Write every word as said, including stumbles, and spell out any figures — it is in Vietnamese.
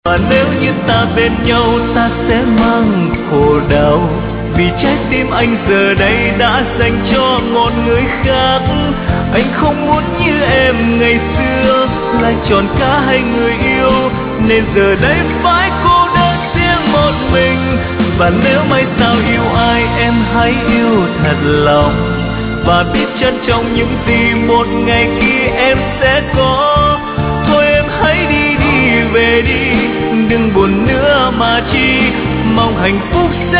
Và nếu như ta bên nhau ta sẽ mang khổ đau, vì trái tim anh giờ đây đã dành cho một người khác. Anh không muốn như em ngày xưa lại chọn cả hai người yêu, nên giờ đây phải cô đơn riêng một mình. Và nếu mai sau yêu ai em hãy yêu thật lòng, và biết trân trọng những gì một ngày kia em sẽ có. Thôi em hãy đi đi về đi, đừng buồn nữa mà chi, mong hạnh phúc sẽ